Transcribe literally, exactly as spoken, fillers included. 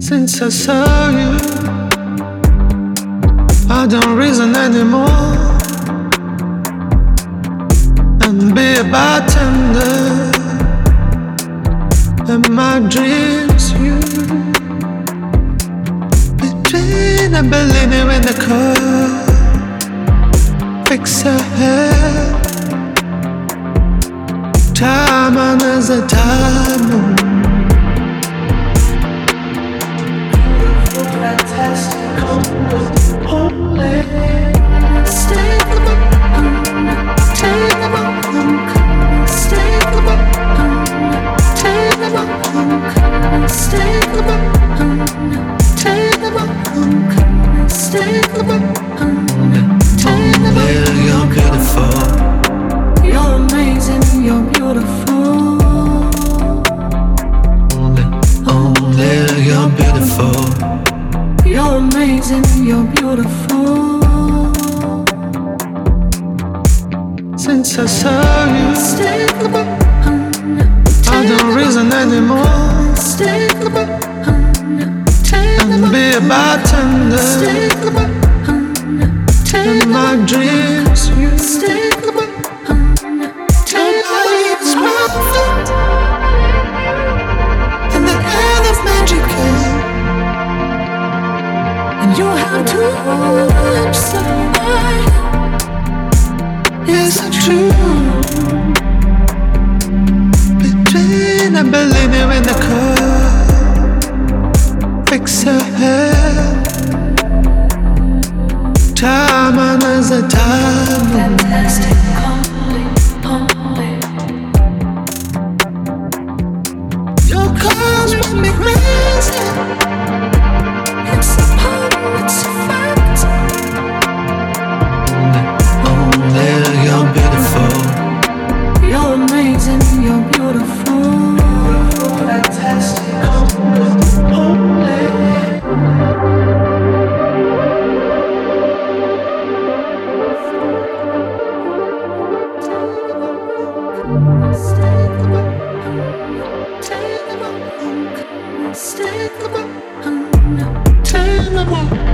Since I saw you, I don't reason anymore and be a bartender. In my dreams, you between a Bellini and the car, fix her hair. Time on as a time. Fantastic, holy. Stay the book, take the book, stay the book, take the book, stay the book, take the book, stay the book, take the book. You're beautiful. You're amazing. You're beautiful. Only you're beautiful. You're amazing, you're beautiful. Since I saw you, I don't reason anymore and be a bartender. In my dreams, you nobody's perfect, and the air is magical. You have two lips of mine. Is it true? Between a Bellini and the car, fix her hair. Time on as a time. Fantastic, holy, holy. Your cars make me crazy. It's a poem, it's a fact. Only you're beautiful. You're amazing, you're beautiful. Fantastic, holy. Stay the book, stay the book. Take the book.